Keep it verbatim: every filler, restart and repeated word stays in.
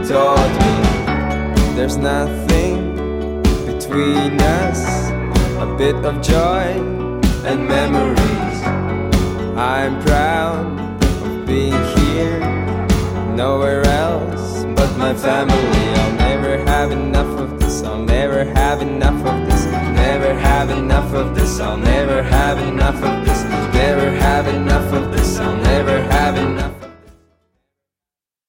taught me there's nothing between us, a bit of joy and memories. I'm proud of being here, nowhere else but my family. I'll never have enough of this, I'll never have enough of this, never have enough of this, I'll never have enough of this, never have enough of this, I'll never